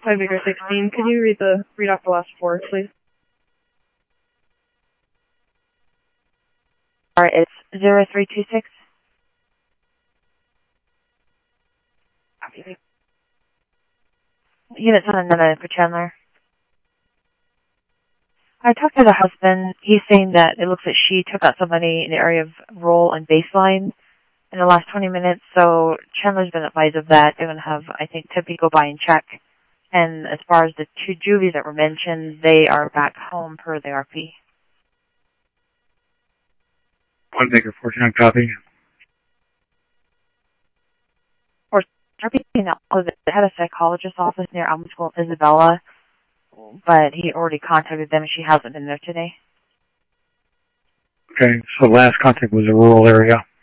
5 Baker 16. Could you read off the last four, please? It's 0326. Unit 7 for Chandler. I talked to the husband. He's saying that it looks like she took out somebody in the area of roll and baseline in the last 20 minutes, so Chandler's been advised of that. They're going to have, I think, Tippy go by and check. And as far as the two Juvies that were mentioned, they are back home per the RP. 1 Baker 49, copy. Or RP had a psychologist's office near Alma School in Isabella, but he already contacted them and she hasn't been there today. Okay, so last contact was a rural area.